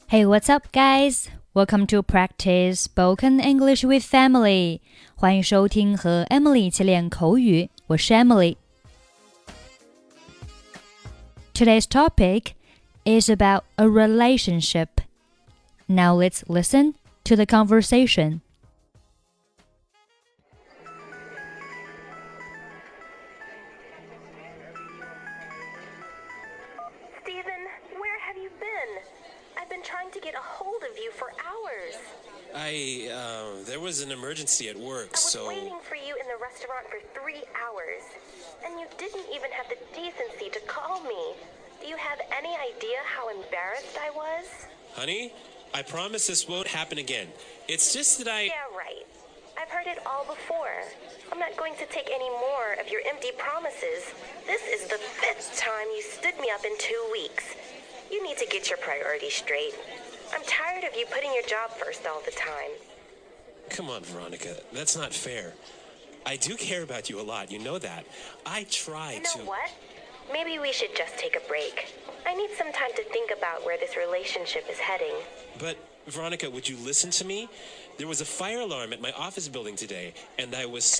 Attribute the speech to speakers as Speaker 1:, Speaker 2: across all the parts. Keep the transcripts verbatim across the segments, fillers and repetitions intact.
Speaker 1: Hey, what's up, guys? Welcome to practice spoken English with Emily. 欢迎收听和 Emily 一起练口语，我是 Emily. Today's topic is about a relationship. Now let's listen to the conversation.
Speaker 2: Stephen, where have you been? I've been trying to get a hold of you for hours.
Speaker 3: I, uh, there was an emergency at work,
Speaker 2: I was
Speaker 3: so...
Speaker 2: waiting for you in the restaurant for three hours. And you didn't even have the decency to call me. Do you have any idea how embarrassed I was?
Speaker 3: Honey, I promise this won't happen again. It's just that I...
Speaker 2: Yeah, right. I've heard it all before. I'm not going to take any more of your empty promises. This is the fifth time you stood me up in two weeks. You need to get your priorities straight. I'm tired of you putting your job first all the time.
Speaker 3: Come on, Veronica. That's not fair. I do care about you a lot. You know that. I try
Speaker 2: You know
Speaker 3: to...
Speaker 2: what? Maybe we should just take a break. I need some time to think about where this relationship is heading.
Speaker 3: But, Veronica, would you listen to me? There was a fire alarm at my office building today, and I was...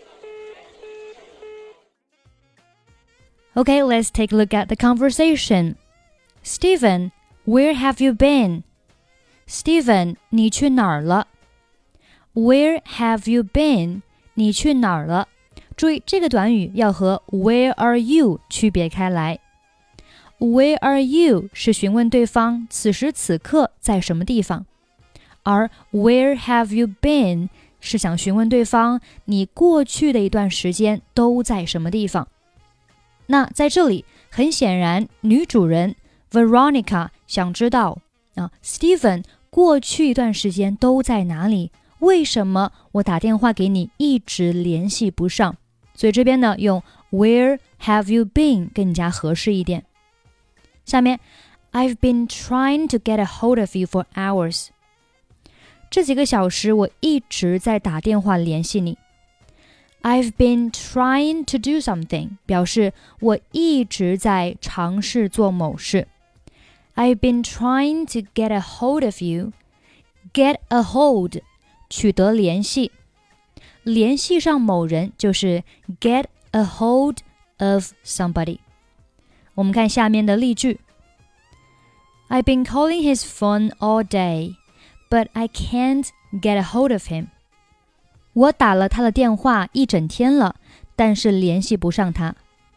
Speaker 1: Okay, let's take a look at the conversation. Stephen, where have you been? Stephen, 你去哪儿了？ Where have you been? 你去哪儿了？注意这个短语要和 Where are you 区别开来。Where are you 是询问对方此时此刻在什么地方，而 Where have you been 是想询问对方你过去的一段时间都在什么地方。那在这里，很显然女主人 Veronica 想知道啊 Stephen 过去一段时间都在哪里？为什么我打电话给你一直联系不上？所以这边呢，用 Where have you been 更加合适一点。下面 I've been trying to get a hold of you for hours. 这几个小时我一直在打电话联系你。I've been trying to do something 表示我一直在尝试做某事。I've been trying to get a hold of you. Get a hold 取得联系，联系上某人就是 get a hold of somebody。 我们看下面的例句。 I've been calling his phone all day, but I can't get a hold of him. 我打了他的电话一整天了，但是联系不上他。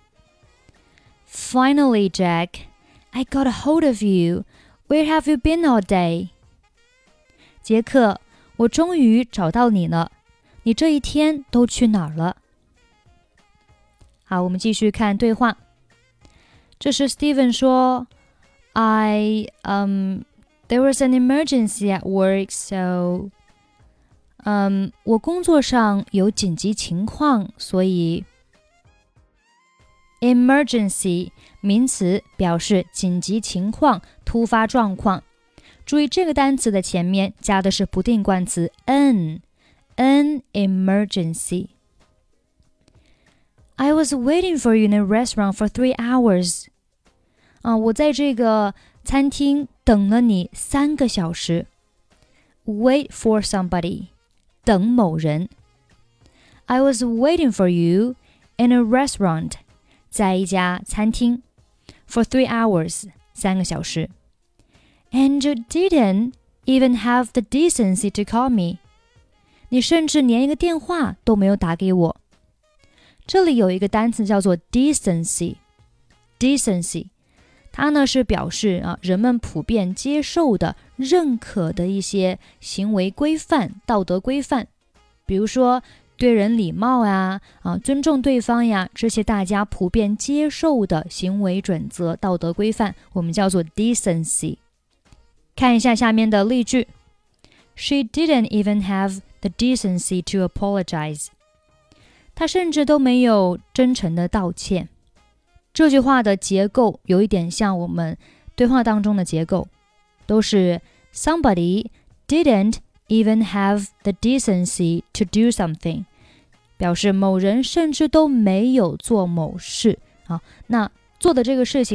Speaker 1: Finally, Jack, I got a hold of you. Where have you been all day? 杰克，我终于找到你了，你这一天都去哪儿了？好，我们继续看对话。这是 Stephen 说 I, um, there was an emergency at work, so, um, 我工作上有紧急情况，所以 emergency 名词表示紧急情况、突发状况。注意这个单词的前面加的是不定冠词 an, an emergency. I was waiting for you in a restaurant for three hours. 啊，我在这个餐厅等了你三个小时。Wait for somebody, 等某人。I was waiting for you in a restaurant, 在一家餐厅 for three hours, 三个小时。And you didn't even have the decency to call me. 你甚至连一个电话都没有打给我。这里有一个单词叫做 decency. Decency, 它呢是表示啊人们普遍接受的、认可的一些行为规范、道德规范。比如说对人礼貌呀、啊尊重对方呀，这些大家普遍接受的行为准则、道德规范，我们叫做 decency。看一下下面的例句。 She didn't even have the decency to apologize. 她甚至都没有真诚的道歉。这句话的结构有一点像我们对话当中的结构，都是 somebody didn't even have the decency to do something, 表示某人甚至都没有做某事。好，那做的这个事情呢，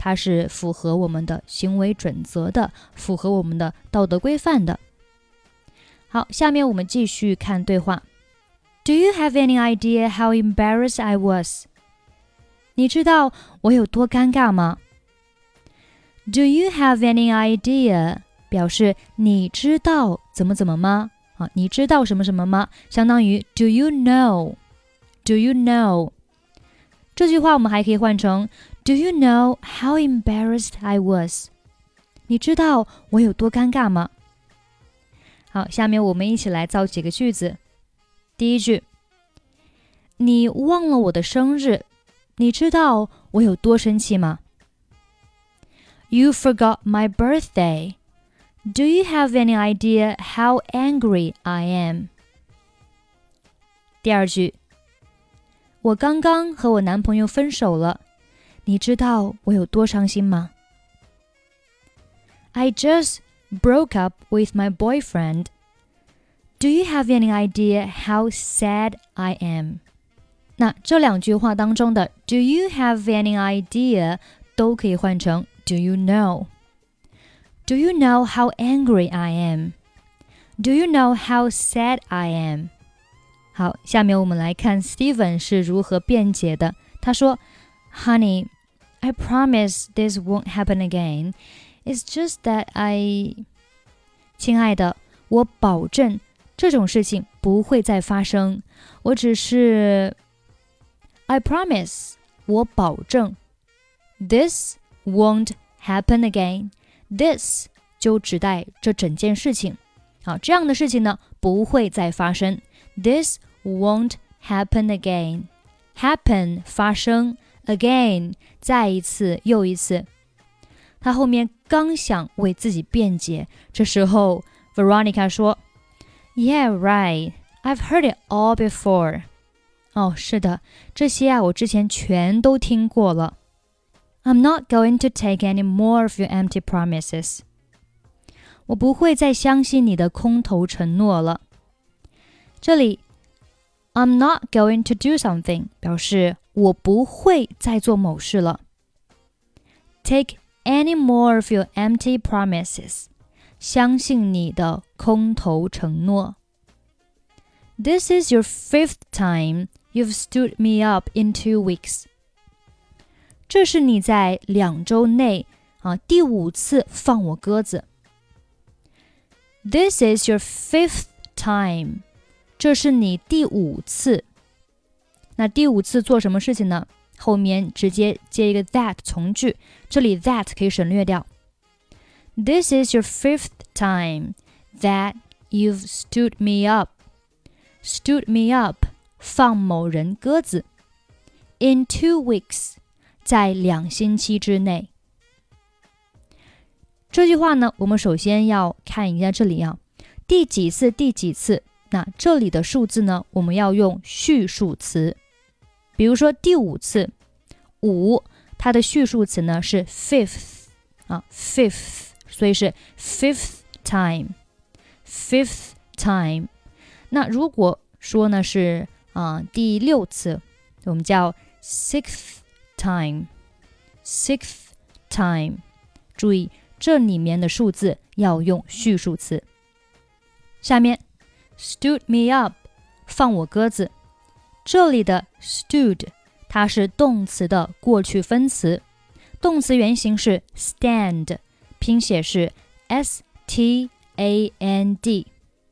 Speaker 1: 它是符合我们的行为准则的，符合我们的道德规范的。好，下面我们继续看对话。Do you have any idea how embarrassed I was? 你知道我有多尴尬吗？ Do you have any idea 表示你知道怎么怎么吗？啊，你知道什么什么吗？相当于 Do you know? Do you know? 这句话我们还可以换成 Do you know how embarrassed I was? 你知道我有多尴尬吗？好，下面我们一起来造几个句子。第一句，你忘了我的生日，你知道我有多生气吗？ You forgot my birthday. Do you have any idea how angry I am? 第二句，我刚刚和我男朋友分手了，你知道我有多伤心吗？ I just broke up with my boyfriend. Do you have any idea how sad I am? 那这两句话当中的 Do you have any idea 都可以换成 Do you know? Do you know how angry I am? Do you know how sad I am? 好，下面我们来看 Steven 是如何辩解的。他说 Honey, I promise this won't happen again. It's just that I... 亲爱的，我保证这种事情不会再发生。我只是 I promise 我保证 This won't happen again. This 就指代这整件事情。好，这样的事情呢不会再发生。This won't happen again. Happen 发生 again 再一次又一次。他后面刚想为自己辩解，这时候 Veronica 说 Yeah, right. I've heard it all before. 哦，是的，这些啊我之前全都听过了。I'm not going to take any more of your empty promises. 我不会再相信你的空头承诺了。这里 I'm not going to do something 表示我不会再做某事了。Take any more of your empty promises. 相信你的空头承诺。This is your fifth time you've stood me up in two weeks. 这是你在两周内啊第五次放我鸽子。This is your fifth time. 这是你第五次。那第五次做什么事情呢？后面直接接一个 that 从句，这里 that 可以省略掉。This is your fifth time that you've stood me up. Stood me up 放某人鸽子。In two weeks 在两星期之内。这句话呢，我们首先要看一下这里啊，第几次第几次，那这里的数字呢，我们要用序数词。比如说第五次，五，它的序数词呢是 fifth 啊 fifth， 所以是 fifth time fifth time。那如果说呢是啊第六次，我们叫 sixth time sixth time。注意这里面的数字要用序数词。下面 stood me up 放我鸽子，这里的 stood 它是动词的过去分词，动词原形是 stand， 拼写是 S T A N D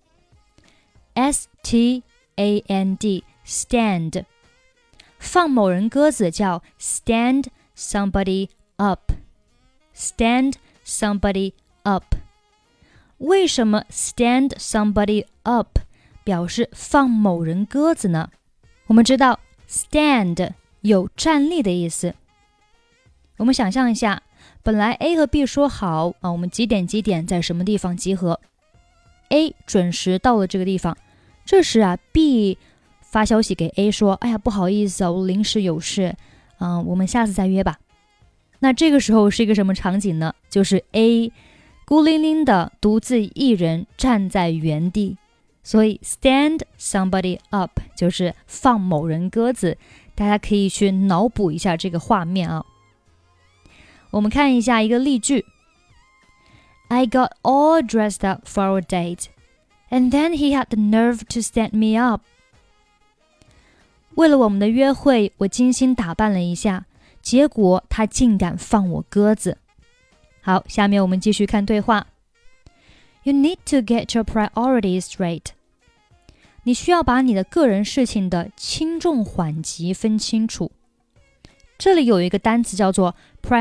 Speaker 1: S T A N D stand。 放某人鸽子叫 stand somebody up stand somebody up。 为什么 stand somebody up 表示放某人鸽子呢？我们知道 stand 有站立的意思。我们想象一下，本来 A 和 B 说好啊，我们几点几点在什么地方集合， A 准时到了这个地方，这时啊 B 发消息给 A 说，哎呀不好意思啊，我临时有事，嗯，我们下次再约吧。那这个时候是一个什么场景呢？就是 A 孤零零的独自一人站在原地，所以 stand somebody up 就是放某人鸽子，大家可以去脑补一下这个画面啊。 我们看一下一个例句。I got all dressed up for our date, and then he had the nerve to stand me up. 为了我们的约会，我精心打扮了一下，结果他竟敢放我鸽子。好，下面我们继续看对话。You need to get your priorities straight. 你需要把你的个人事情的轻重缓急分清楚。这里有一个单词叫做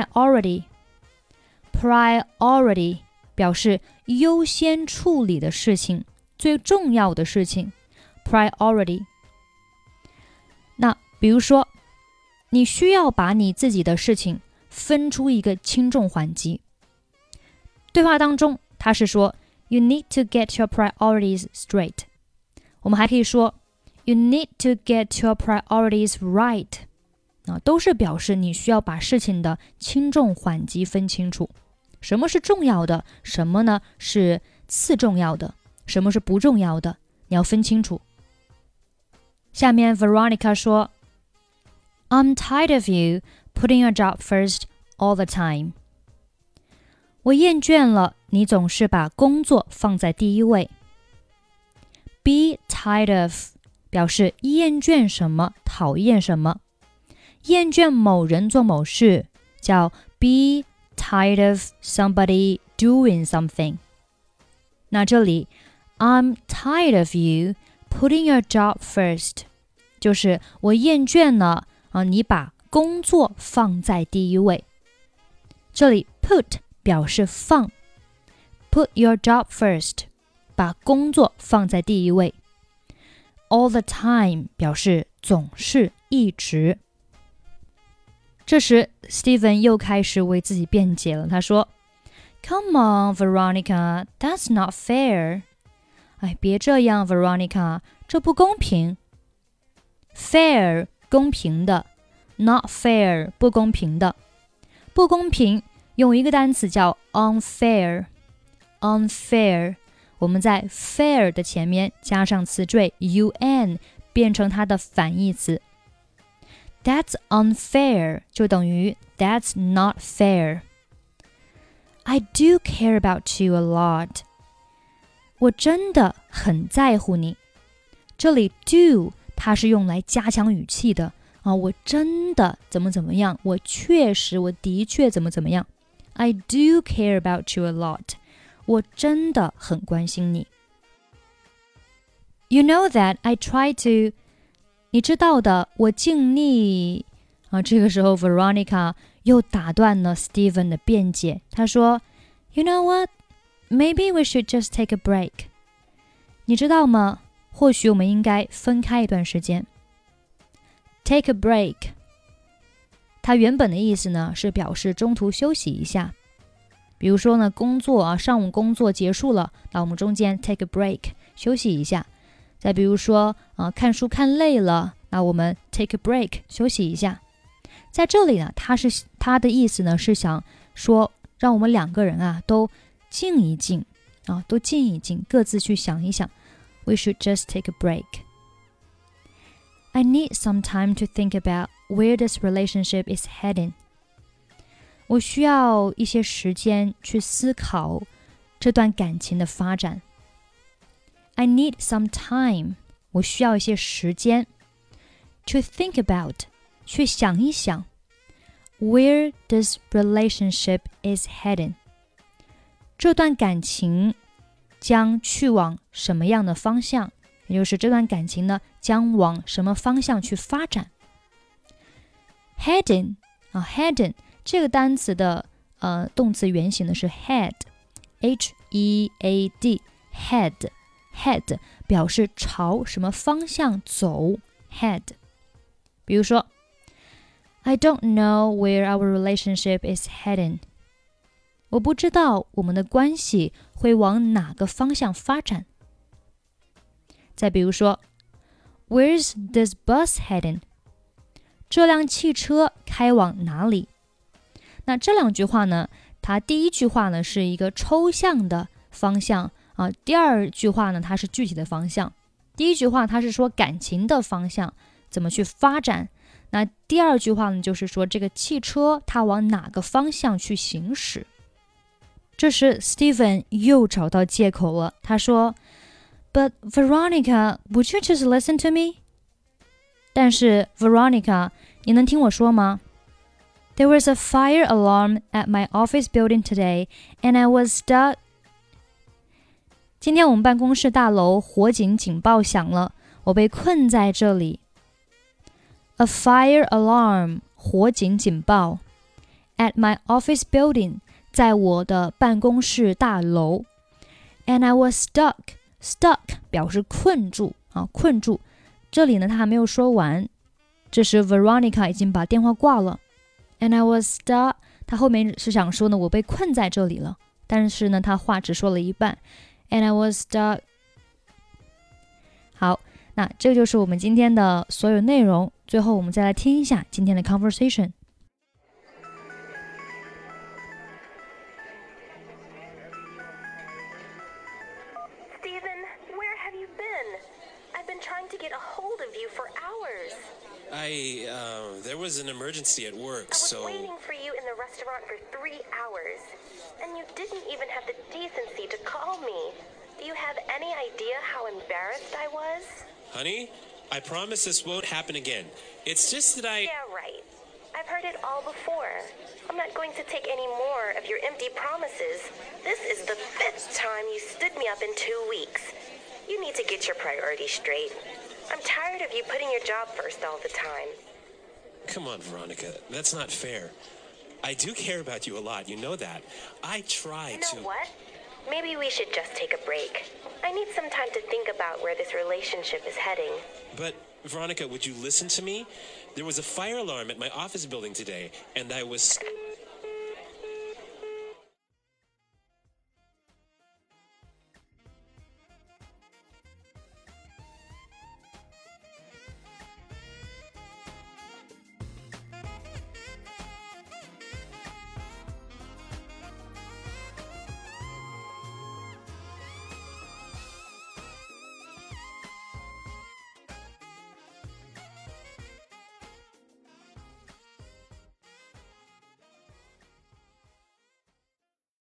Speaker 1: priority。Priority 表示优先处理的事情，最重要的事情。Priority。那比如说，你需要把你自己的事情分出一个轻重缓急。对话当中，他是说 You need to get your priorities straight。我们还可以说 You need to get your priorities right。啊，都是表示你需要把事情的轻重缓急分清楚。什么是重要的，什么呢是次重要的，什么是不重要的，你要分清楚。下面 Veronica 说 I'm tired of you putting your job first all the time。 我厌倦了你总是把工作放在第一位。 Be tired of 表示厌倦什么，讨厌什么。厌倦某人做某事叫 be tired of somebody doing something。 那这里 I'm tired of you putting your job first 就是我厌倦了、啊、你把工作放在第一位。这里 put 表示放， put your job first 把工作放在第一位。 All the time 表示总是一直。这时 Steven 又开始为自己辩解了，他说 Come on Veronica, that's not fair。 哎，别这样 Veronica， 这不公平。 Fair 公平的， Not fair 不公平的。不公平用一个单词叫 unfair。 Unfair 我们在 fair 的前面加上词缀 un 变成它的反义词。That's unfair 就等于 That's not fair。 I do care about you a lot。 我真的很在乎你。这里 do 它是用来加强语气的啊，我真的怎么怎么样，我确实我的确怎么怎么样。 I do care about you a lot。 我真的很关心你。 You know that I try to，你知道的，我尽力啊。这个时候 Veronica 又打断了 Steven 的辩解，他说 You know what? Maybe we should just take a break。 你知道吗？或许我们应该分开一段时间。 Take a break 它原本的意思呢是表示中途休息一下。比如说呢，工作啊，上午工作结束了，那我们中间 take a break 休息一下。再比如说啊，看书看累了，那我们 take a break 休息一下。在这里呢，它是它的意思呢是想说，让我们两个人啊都静一静啊，都静一静，各自去想一想。We should just take a break. I need some time to think about where this relationship is heading. 我需要一些时间去思考这段感情的发展。I need some time， 我需要一些时间 to think about， 去想一想 where this relationship is heading， 这段感情将去往什么样的方向，也就是这段感情呢将往什么方向去发展。 heading 啊 heading 这个单词的呃动词原形呢是 head H E A D head head 表示朝什么方向走 head。 比如说 I don't know where our relationship is heading， 我不知道我们的关系会往哪个方向发展。再比如说 Where's this bus heading， 这辆汽车开往哪里。那这两句话呢，它第一句话呢是一个抽象的方向啊，第二句话呢它是具体的方向。第一句话它是说感情的方向怎么去发展， 那第二句话呢，就是说这个汽车它往哪个方向去行驶。这时 Steven 又找到借口了，他说 But Veronica, would you just listen to me? 但是 Veronica, 你能听我说吗？ There was a fire alarm at my office building today, and I was stuck. 今天我们办公室大楼火警警报响了，我被困在这里。A fire alarm, 火警警报。At my office building, 在我的办公室大楼。And I was stuck. Stuck 表示困住啊，困住。这里呢，他还没有说完。这时 Veronica 已经把电话挂了。And I was stuck. 他后面是想说呢，我被困在这里了。但是呢，他话只说了一半。And I was stuck. 好，那这就是我们今天的所有内容。最后我们再来听一下今天的 conversation。
Speaker 2: Trying to get a hold of you for hours.
Speaker 3: I, uh, there was an emergency at work,
Speaker 2: I was
Speaker 3: so...
Speaker 2: waiting for you in the restaurant for three hours, and you didn't even have the decency to call me. Do you have any idea how embarrassed I was?
Speaker 3: Honey, I promise this won't happen again. It's just that I...
Speaker 2: Yeah, right. I've heard it all before. I'm not going to take any more of your empty promises. This is the fifth time you stood me up in two weeks. You need to get your priorities straight. I'm tired of you putting your job first all the time.
Speaker 3: Come on, Veronica. That's not fair. I do care about you a lot. You know that. I try
Speaker 2: you know
Speaker 3: to...
Speaker 2: You know what? Maybe we should just take a break. I need some time to think about where this relationship is heading.
Speaker 3: But, Veronica, would you listen to me? There was a fire alarm at my office building today, and I was...